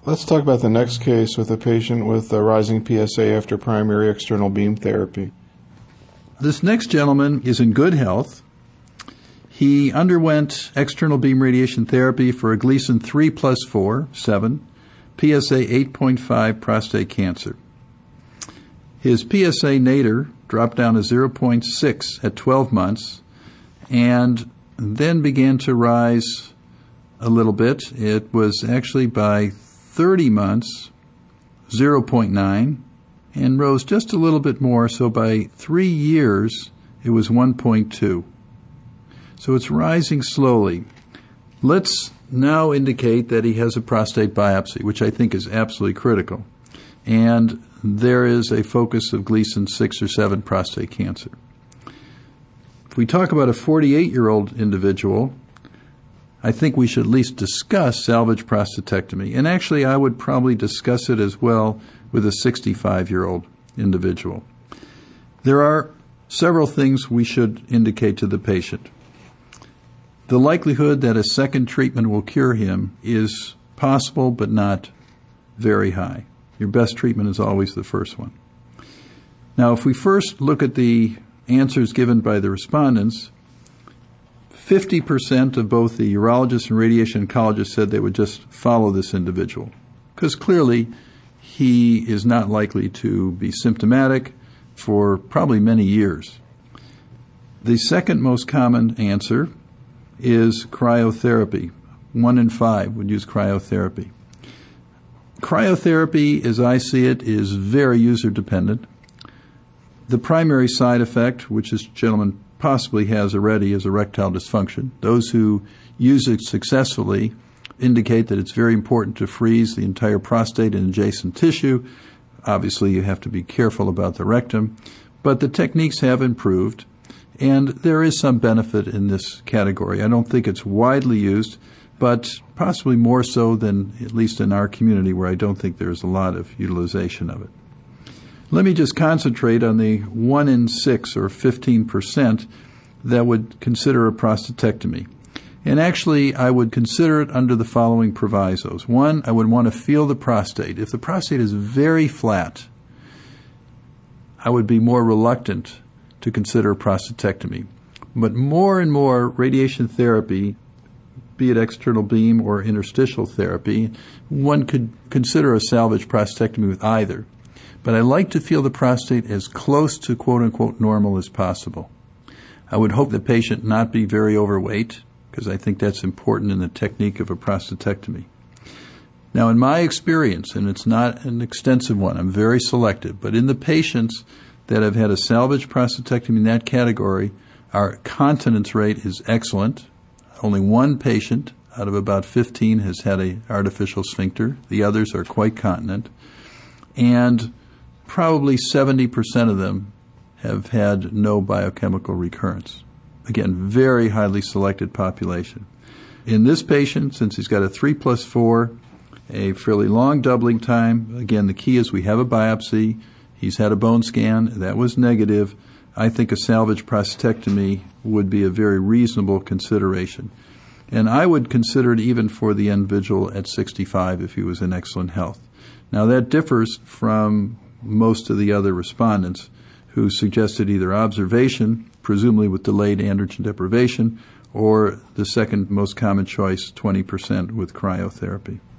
Let's talk about the next case with a patient with a rising PSA after primary external beam therapy. This next gentleman is in good health. He underwent external beam radiation therapy for a Gleason 3+4, 7, PSA 8.5 prostate cancer. His PSA nadir dropped down to 0.6 at 12 months and then began to rise a little bit. It was actually by 30 months, 0.9, and rose just a little bit more. So by 3 years, it was 1.2. So it's rising slowly. Let's now indicate that he has a prostate biopsy, which I think is absolutely critical. And there is a focus of Gleason 6 or 7 prostate cancer. If we talk about a 48-year-old individual, I think we should at least discuss salvage prostatectomy. And actually, I would probably discuss it as well with a 65-year-old individual. There are several things we should indicate to the patient. The likelihood that a second treatment will cure him is possible, but not very high. Your best treatment is always the first one. Now, if we first look at the answers given by the respondents, 50% of both the urologist and radiation oncologist said they would just follow this individual, because clearly he is not likely to be symptomatic for probably many years. The second most common answer is cryotherapy. 1 in 5 would use cryotherapy. Cryotherapy, as I see it, is very user-dependent. The primary side effect, which this gentleman possibly has already, is erectile dysfunction. Those who use it successfully indicate that it's very important to freeze the entire prostate and adjacent tissue. Obviously, you have to be careful about the rectum, but the techniques have improved, and there is some benefit in this category. I don't think it's widely used, but possibly more so than at least in our community, where I don't think there's a lot of utilization of it. Let me just concentrate on the 1 in 6 or 15% that would consider a prostatectomy. And actually, I would consider it under the following provisos. 1, I would want to feel the prostate. If the prostate is very flat, I would be more reluctant to consider a prostatectomy. But more and more radiation therapy, be it external beam or interstitial therapy, one could consider a salvage prostatectomy with either. But I like to feel the prostate as close to quote-unquote normal as possible. I would hope the patient not be very overweight, because I think that's important in the technique of a prostatectomy. Now, in my experience, and it's not an extensive one, I'm very selective, but in the patients that have had a salvage prostatectomy in that category, our continence rate is excellent. Only 1 patient out of about 15 has had an artificial sphincter. The others are quite continent. And probably 70% of them have had no biochemical recurrence. Again, very highly selected population. In this patient, since he's got a 3+4, a fairly long doubling time, again, the key is we have a biopsy. He's had a bone scan. That was negative. I think a salvage prostatectomy would be a very reasonable consideration. And I would consider it even for the individual at 65 if he was in excellent health. Now, that differs from most of the other respondents who suggested either observation, presumably with delayed androgen deprivation, or the second most common choice, 20% with cryotherapy.